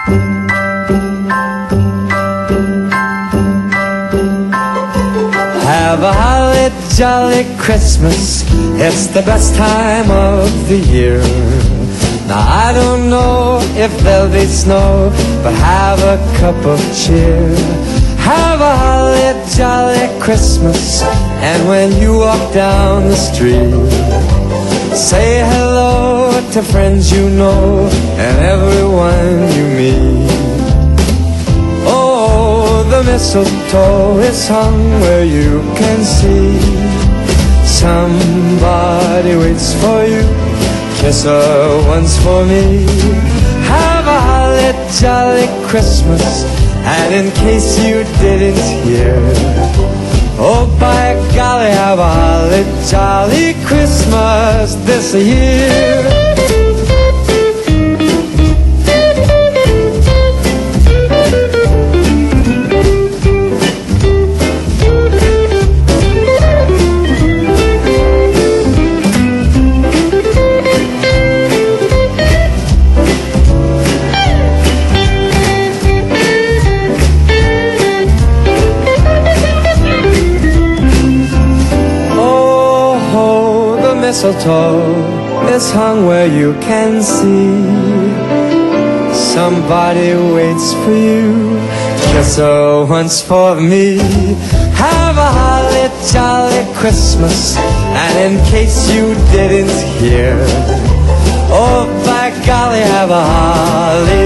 Have a holly jolly Christmas, it's the best time of the year. Now I don't know if there'll be snow, but have a cup of cheer. Have a holly jolly Christmas, and when you walk down the street, say hello to friends you know and everyone you meet. Oh, the mistletoe is hung where you can see. Somebody waits for you, kiss her once for me. Have a holly jolly Christmas, and in case you didn't hear, oh by golly, have a holly jolly Christmas this year. Mistletoe is hung where you can see. Somebody waits for you, kiss her once for me. Have a holly jolly Christmas, and in case you didn't hear, oh by golly, have a holly